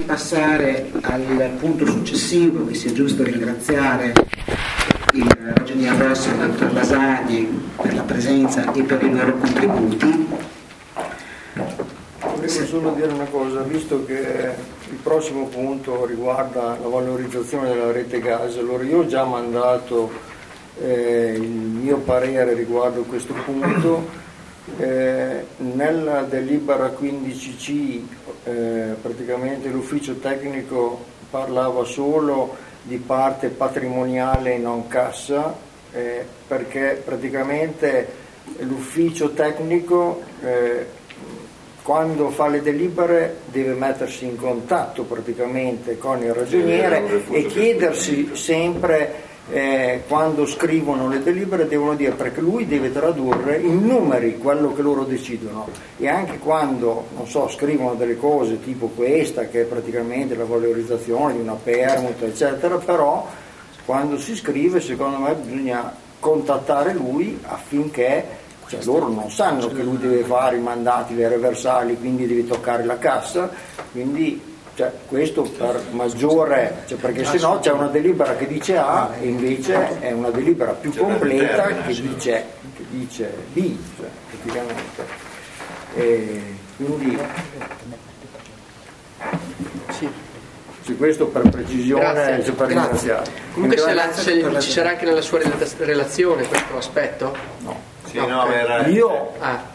passare al punto successivo, che sia giusto ringraziare il Ragionier Rossi e il dottor Lasagni per la presenza e per i loro contributi. Volevo solo dire una cosa, visto che il prossimo punto riguarda la valorizzazione della rete gas, allora io ho già mandato il mio parere riguardo questo punto. Nella delibera 15C praticamente l'ufficio tecnico parlava solo di parte patrimoniale e non cassa, perché praticamente l'ufficio tecnico quando fa le delibere deve mettersi in contatto praticamente con il ragioniere e chiedersi sempre quando scrivono le delibere devono dire, perché lui deve tradurre in numeri quello che loro decidono, e anche quando, non so, scrivono delle cose tipo questa che è praticamente la valorizzazione di una permuta eccetera, però quando si scrive secondo me bisogna contattare lui affinché, cioè loro non sanno che lui deve fare i mandati, le reversali, quindi deve toccare la cassa, quindi cioè, questo per maggiore, cioè, perché sennò c'è una delibera che dice A e invece è una delibera più completa che dice B, cioè, praticamente. Quindi sì, questo per precisione, cioè, per ringraziare. Comunque se ci sarà anche nella sua relazione questo aspetto? No. Sì, no, era... Io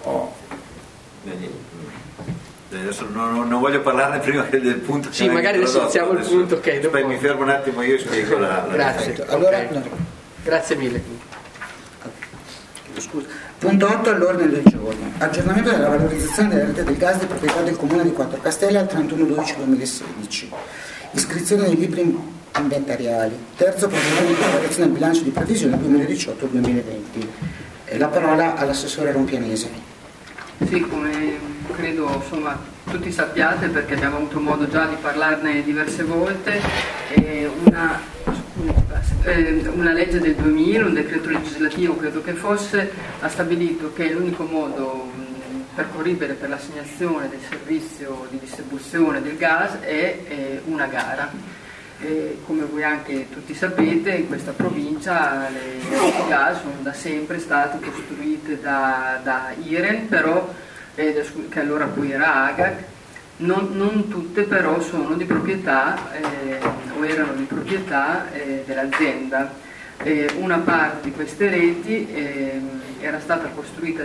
adesso non voglio parlarne prima del punto che sì, magari adesso iniziamo il punto che dopo... mi fermo un attimo io e spiego la grazie, allora, okay. no. Grazie mille. Scusa. Punto 8 all'ordine del giorno. Aggiornamento della valorizzazione della rete del gas di proprietà del Comune di Quattro Castelli al 31/12/2016. Iscrizione nei libri inventariali. Terzo procedimento di preparazione del bilancio di previsione 2018-2020. La parola all'assessore Rompianesi. Sì, come credo insomma tutti sappiate, perché abbiamo avuto modo già di parlarne diverse volte, una legge del 2000, un decreto legislativo credo che fosse, ha stabilito che l'unico modo percorribile per l'assegnazione del servizio di distribuzione del gas è una gara. Come voi anche tutti sapete, in questa provincia le reti gas sono da sempre state costruite da Iren, però, che allora poi era Agac. Non tutte però sono di proprietà o erano di proprietà dell'azienda. Una parte di queste reti era stata costruita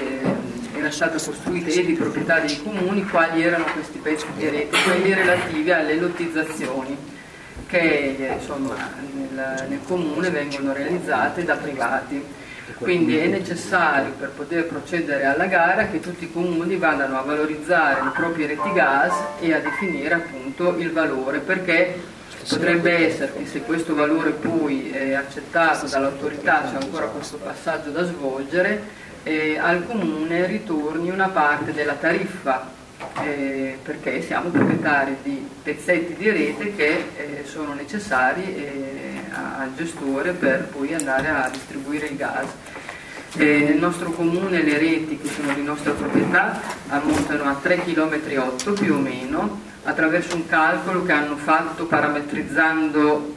e di proprietà dei comuni. Quali erano questi pezzi di reti? Quelli relativi alle lottizzazioni che insomma nel comune vengono realizzate da privati. Quindi è necessario, per poter procedere alla gara, che tutti i comuni vadano a valorizzare le proprie reti gas e a definire appunto il valore, perché potrebbe essere che se questo valore poi è accettato dall'autorità, c'è ancora questo passaggio da svolgere, al comune ritorni una parte della tariffa, perché siamo proprietari di pezzetti di rete che sono necessari al gestore per poi andare a distribuire il gas. Nel nostro comune le reti che sono di nostra proprietà ammontano a 3,8 km più o meno, attraverso un calcolo che hanno fatto parametrizzando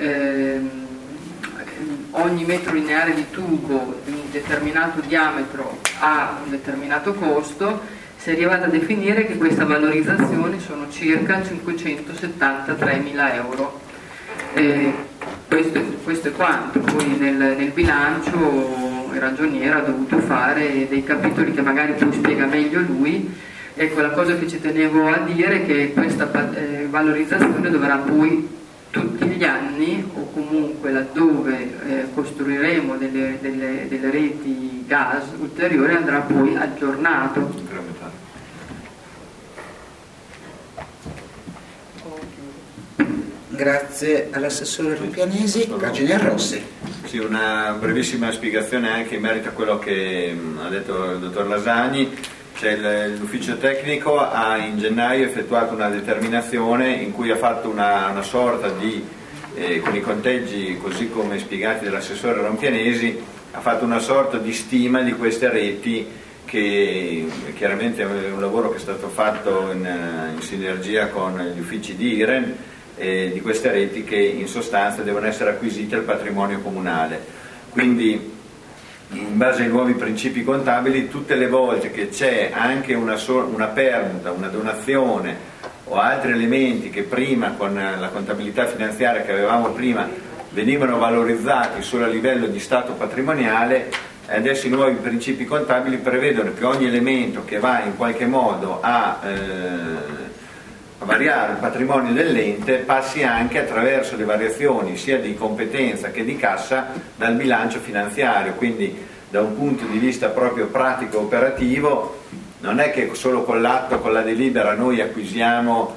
ogni metro lineare di tubo di un determinato diametro a un determinato costo. Si è arrivata a definire che questa valorizzazione sono circa 573.000 euro. Questo è quanto. Poi nel bilancio il ragioniere ha dovuto fare dei capitoli che magari poi spiega meglio lui. Ecco, la cosa che ci tenevo a dire è che questa valorizzazione dovrà poi tutti gli anni, o comunque laddove costruiremo delle reti gas ulteriori, andrà poi aggiornato. Grazie all'assessore Rompianesi. Ragionier Rossi. Sì, una brevissima spiegazione anche in merito a quello che ha detto il dottor Lasagni. L'ufficio tecnico ha in gennaio effettuato una determinazione in cui ha fatto una sorta di, con i conteggi così come spiegati dall'assessore Rompianesi, ha fatto una sorta di stima di queste reti che chiaramente è un lavoro che è stato fatto in sinergia con gli uffici di IREN, di queste reti che in sostanza devono essere acquisite al patrimonio comunale. Quindi in base ai nuovi principi contabili, tutte le volte che c'è anche una permuta, una donazione o altri elementi che prima con la contabilità finanziaria che avevamo prima venivano valorizzati solo a livello di stato patrimoniale, adesso i nuovi principi contabili prevedono che ogni elemento che va in qualche modo a variare il patrimonio dell'ente passi anche attraverso le variazioni sia di competenza che di cassa dal bilancio finanziario. Quindi da un punto di vista proprio pratico operativo non è che solo con l'atto, con la delibera noi acquisiamo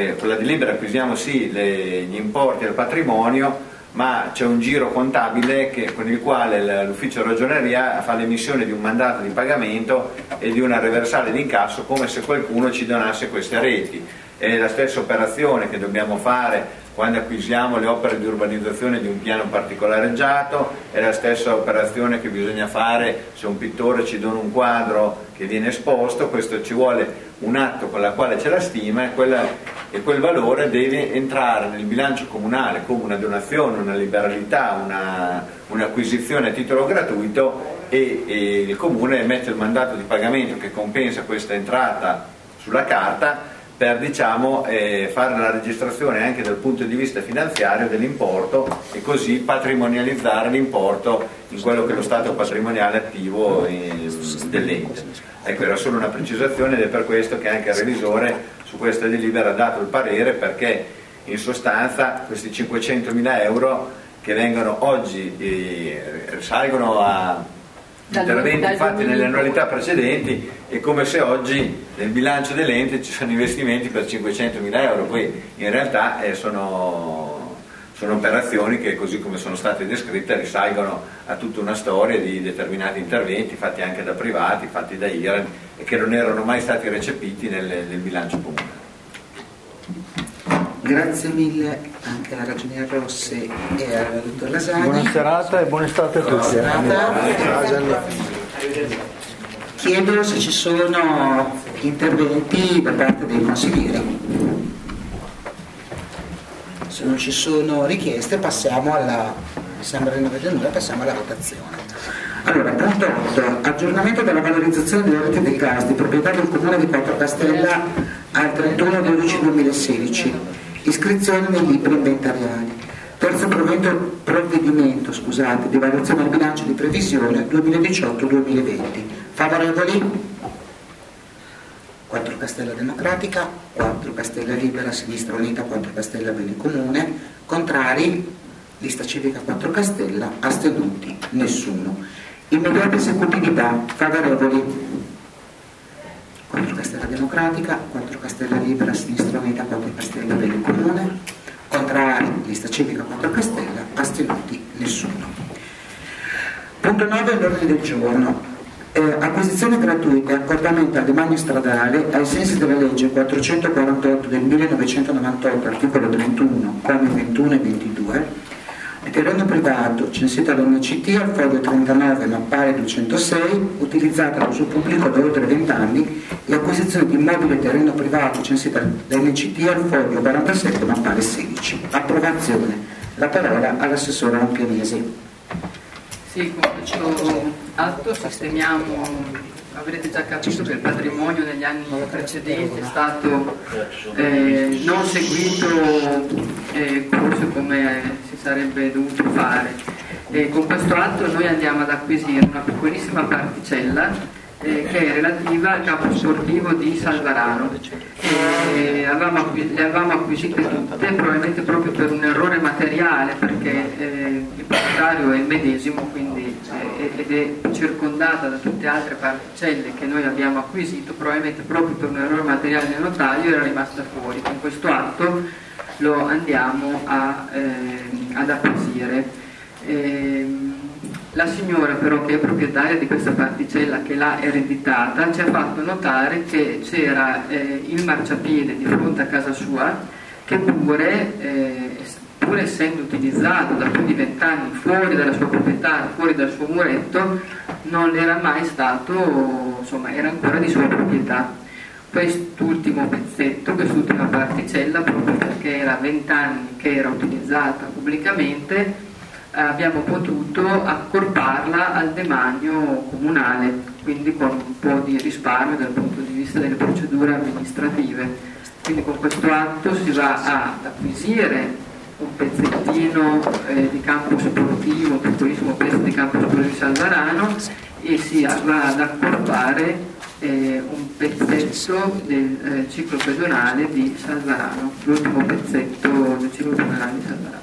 sì gli importi del patrimonio, ma c'è un giro contabile con il quale l'ufficio ragioneria fa l'emissione di un mandato di pagamento e di una reversale di incasso come se qualcuno ci donasse queste reti. È la stessa operazione che dobbiamo fare quando acquisiamo le opere di urbanizzazione di un piano particolareggiato, è la stessa operazione che bisogna fare se un pittore ci dona un quadro che viene esposto. Questo ci vuole un atto con la quale c'è la stima e quel valore deve entrare nel bilancio comunale come una donazione, una liberalità, un'acquisizione a titolo gratuito e il comune mette il mandato di pagamento che compensa questa entrata sulla carta per fare la registrazione anche dal punto di vista finanziario dell'importo e così patrimonializzare l'importo in quello che è lo stato patrimoniale attivo dell'ente. Ecco, era solo una precisazione ed è per questo che anche il revisore su questa delibera ha dato il parere, perché in sostanza questi 500.000 euro che vengono oggi risalgono a interventi fatti nelle annualità precedenti, è come se oggi nel bilancio dell'ente ci sono investimenti per 500.000 euro, poi in realtà sono operazioni che, così come sono state descritte, risalgono a tutta una storia di determinati interventi fatti anche da privati, fatti da IREN e che non erano mai stati recepiti nel bilancio comune. Grazie mille anche alla ragioniera Rossi e al dottor Lasagni. Buona serata e buona estate a tutti. Chiedo se ci sono interventi da parte dei consiglieri. Se non ci sono richieste passiamo alla votazione. Allora, punto 8. Aggiornamento della valorizzazione delle reti del gas di proprietà del comune di Quattro Castella al 31/12/2016. Iscrizione nei libri inventariali. Terzo provvedimento di variazione al bilancio di previsione 2018-2020. Favorevoli? 4 Castella Democratica, 4 Castella Libera, Sinistra Unita, 4 Castella Bene Comune. Contrari? Lista Civica 4 Castella. Astenuti? Nessuno. Immediata esecutività. Favorevoli? 4 Castella Democratica, 4 Castella Libera, Sinistra Unita, 4 Castella Bene Comune. Contrari? Lista Civica 4 Castella. Astenuti? Nessuno. Punto 9 l'ordine del giorno. Acquisizione gratuita e accordamento al demanio stradale ai sensi della legge 448 del 1998, articolo 31, commi 21 e 22, di terreno privato censito all'NCT al foglio 39 mappale 206, utilizzato all'uso pubblico da oltre 20 anni, e acquisizione di immobile terreno privato censito all'NCT al foglio 47 mappale 16. Approvazione. La parola all'assessore Lampianesi. Sì, con questo atto sistemiamo, avrete già capito che il patrimonio negli anni precedenti è stato non seguito forse come si sarebbe dovuto fare. Con questo atto noi andiamo ad acquisire una piccolissima particella che è relativa al campo sportivo di Salvarano. Le avevamo acquisite tutte, probabilmente proprio per un errore materiale, perché il proprietario è il medesimo, quindi, ed è circondata da tutte altre particelle che noi abbiamo acquisito, probabilmente proprio per un errore materiale del notaio era rimasta fuori. Con questo atto lo andiamo ad acquisire. La signora però, che è proprietaria di questa particella, che l'ha ereditata, ci ha fatto notare che c'era il marciapiede di fronte a casa sua che pur essendo utilizzato da più di 20 anni fuori dalla sua proprietà, fuori dal suo muretto, non era mai stato, insomma, era ancora di sua proprietà. Quest'ultimo pezzetto, quest'ultima particella, proprio perché era 20 anni che era utilizzata pubblicamente, abbiamo potuto accorparla al demanio comunale, quindi con un po' di risparmio dal punto di vista delle procedure amministrative. Quindi con questo atto si va ad acquisire un pezzettino di campo sportivo, un piccolissimo pezzo di campo sportivo di Salvarano, e si va ad accorpare un pezzetto del ciclo pedonale di Salvarano, l'ultimo pezzetto del ciclo pedonale di Salvarano.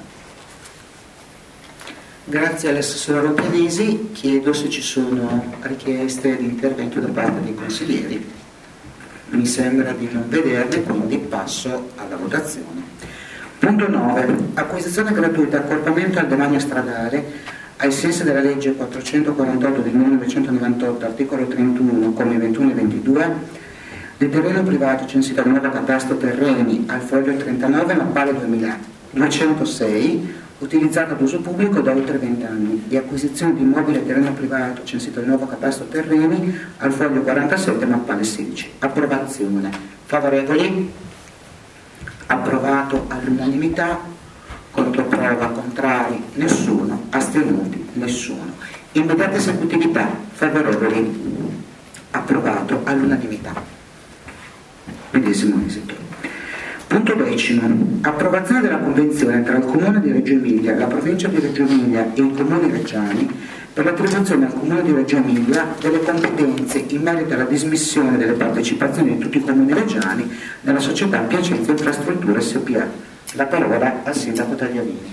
Grazie all'assessore Rompianesi. Chiedo se ci sono richieste di intervento da parte dei consiglieri. Mi sembra di non vederle, quindi passo alla votazione. Punto 9. Acquisizione gratuita e accorpamento al demanio stradale ai sensi della legge 448 del 1998, articolo 31, commi 21 e 22, del terreno privato censito al nuovo catasto terreni al foglio 39, mappale 2206, utilizzato ad uso pubblico da oltre 20 anni, di acquisizione di immobile e terreno privato censito al nuovo catasto terreni al foglio 47, mappale 16. Approvazione. Favorevoli? Approvato all'unanimità. Controprova, contrari, nessuno. Astenuti, nessuno. Immediata esecutività. Favorevoli? Approvato all'unanimità. Medesimo esito. Punto 10. Approvazione della convenzione tra il Comune di Reggio Emilia, la Provincia di Reggio Emilia e i Comuni reggiani per l'attribuzione al Comune di Reggio Emilia delle competenze in merito alla dismissione delle partecipazioni di tutti i Comuni reggiani nella società Piacenza Infrastrutture SpA. La parola al Sindaco Tagliavini.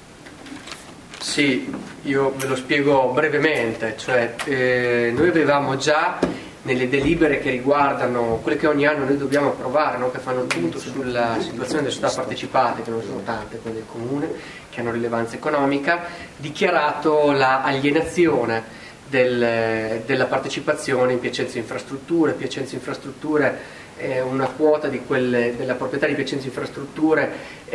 Sì, io ve lo spiego brevemente, cioè noi avevamo già nelle delibere che riguardano quelle che ogni anno noi dobbiamo approvare, no? Che fanno il punto sulla situazione delle società partecipate, che non sono tante, quelle del Comune, che hanno rilevanza economica, dichiarato la alienazione della partecipazione in Piacenza Infrastrutture. Piacenza Infrastrutture è una quota della proprietà di Piacenza Infrastrutture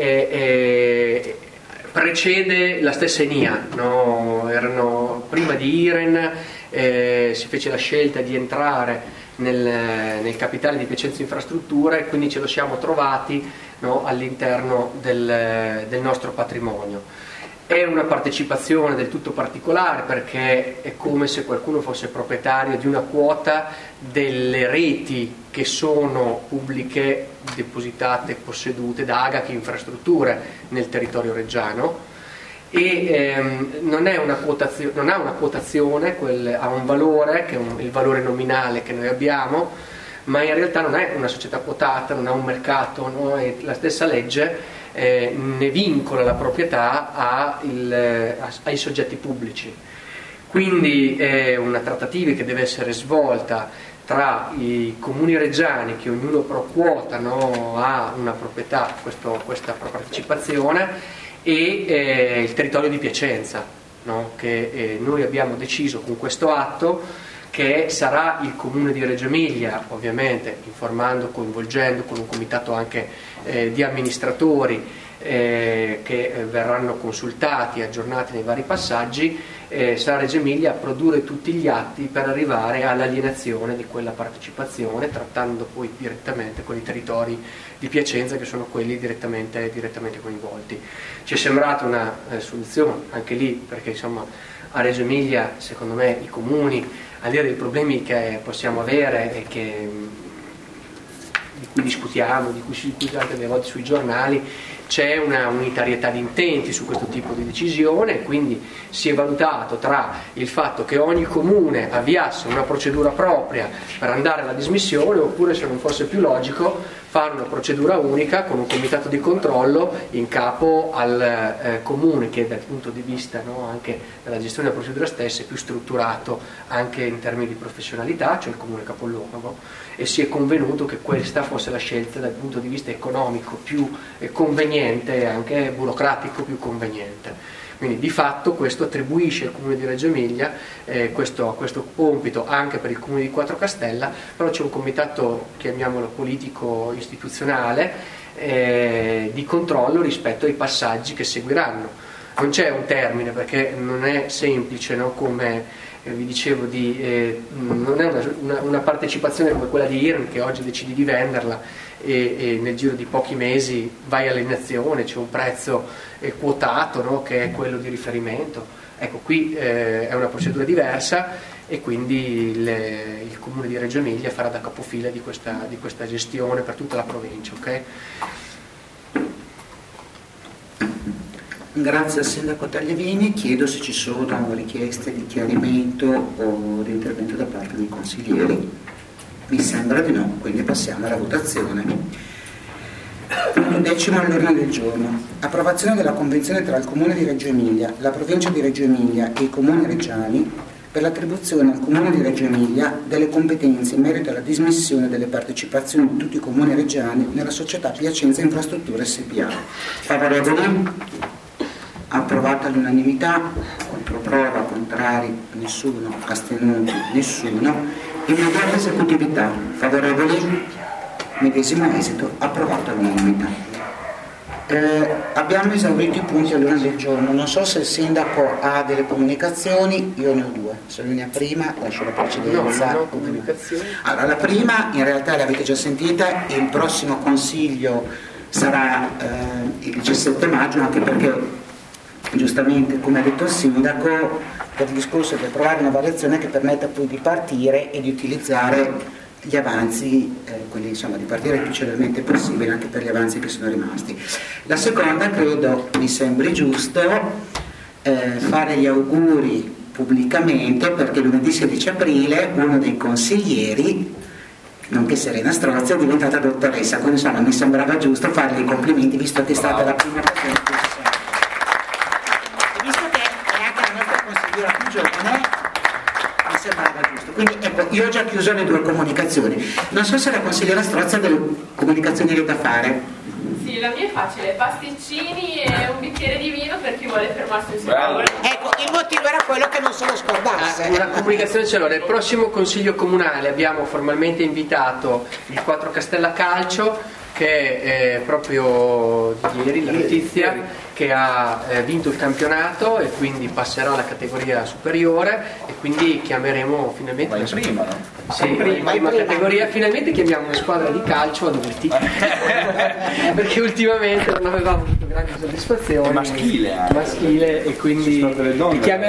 precede la stessa ENIA, no? Erano prima di IREN, si fece la scelta di entrare nel capitale di Piacenza Infrastrutture, quindi ce lo siamo trovati, no, all'interno del nostro patrimonio. È una partecipazione del tutto particolare perché è come se qualcuno fosse proprietario di una quota delle reti che sono pubbliche, depositate, possedute da Agachi Infrastrutture nel territorio reggiano, e non ha una quotazione, ha un valore che è il valore nominale che noi abbiamo, ma in realtà non è una società quotata, non ha un mercato, no? E la stessa legge ne vincola la proprietà ai soggetti pubblici. Quindi è una trattativa che deve essere svolta tra i comuni reggiani, che ognuno pro quota, no, ha una proprietà, questa partecipazione, e il territorio di Piacenza, no, che noi abbiamo deciso con questo atto che sarà il Comune di Reggio Emilia, ovviamente informando, coinvolgendo con un comitato anche di amministratori che verranno consultati, aggiornati nei vari passaggi. Sarà Reggio Emilia a produrre tutti gli atti per arrivare all'alienazione di quella partecipazione, trattando poi direttamente con i territori di Piacenza, che sono quelli direttamente coinvolti. Ci è sembrata una soluzione anche lì, perché insomma a Reggio Emilia, secondo me, i comuni, al di là dei problemi che possiamo avere e di cui discutiamo, di cui si discute anche delle volte sui giornali, c'è una unitarietà di intenti su questo tipo di decisione, quindi si è valutato tra il fatto che ogni comune avviasse una procedura propria per andare alla dismissione, oppure, se non fosse più logico, fare una procedura unica con un comitato di controllo in capo al comune, che dal punto di vista, no, anche della gestione della procedura stessa è più strutturato anche in termini di professionalità, cioè il comune capoluogo, e si è convenuto che questa fosse la scelta dal punto di vista economico più conveniente e anche burocratico più conveniente. Quindi di fatto questo attribuisce al Comune di Reggio Emilia questo compito anche per il Comune di Quattrocastella, però c'è un comitato, chiamiamolo politico istituzionale, di controllo rispetto ai passaggi che seguiranno. Non c'è un termine, perché non è semplice, no? Come vi dicevo non è una partecipazione come quella di IRN, che oggi decidi di venderla e nel giro di pochi mesi vai all'alienazione, c'è un prezzo quotato, no? Che è quello di riferimento. Ecco, qui è una procedura diversa e quindi il Comune di Reggio Emilia farà da capofila di questa gestione per tutta la provincia. Okay? Grazie al Sindaco Tagliavini. Chiedo se ci sono richieste di chiarimento o di intervento da parte dei consiglieri. Mi sembra di no, quindi passiamo alla votazione. Punto 10 all'ordine del giorno. Approvazione della convenzione tra il Comune di Reggio Emilia, la Provincia di Reggio Emilia e i Comuni reggiani per l'attribuzione al Comune di Reggio Emilia delle competenze in merito alla dismissione delle partecipazioni di tutti i Comuni reggiani nella società Piacenza Infrastrutture SpA. Favorevoli? Approvata all'unanimità. Controprova, contrari, nessuno, astenuti, nessuno. Immediata esecutività. Favorevoli? Medesimo esito, approvato all'unanimità. Abbiamo esaurito i punti all'ordine del giorno. Non so se il Sindaco ha delle comunicazioni, io ne ho due. Se lui ne ha prima, lascio la precedenza. No, comunicazioni. Allora, la prima in realtà l'avete già sentita, il prossimo consiglio sarà il 17 maggio, anche perché giustamente, come ha detto il Sindaco, per il discorso di approvare una variazione che permetta poi di partire e di utilizzare gli avanzi, quelli insomma di partire il più celermente possibile anche per gli avanzi che sono rimasti. La seconda, credo mi sembri giusto fare gli auguri pubblicamente, perché lunedì 16 aprile uno dei consiglieri, nonché Serena Strozzi, è diventata dottoressa, quindi insomma mi sembrava giusto farle i complimenti, visto che è stata la prima persona e visto che è anche la nostra consigliera più giovane, mi sembrava giusto. Quindi ecco, io ho già chiuso le due comunicazioni. Non so se la consigliera Strozzi ha delle comunicazioni da fare. Sì, la mia è facile, pasticcini e un bicchiere di vino per chi vuole fermarsi in secondo. Ecco, il motivo era quello che non se lo scordasse. Una comunicazione ce l'ho. Nel prossimo consiglio comunale abbiamo formalmente invitato il 4 Castella Calcio, che è proprio di ieri la notizia, che ha vinto il campionato e quindi passerà alla categoria superiore, e quindi chiameremo finalmente in prima, no? Sì, in prima categoria, finalmente chiamiamo una squadra di calcio adulti perché ultimamente non avevamo avuto grandi soddisfazioni, maschile e quindi chiameremo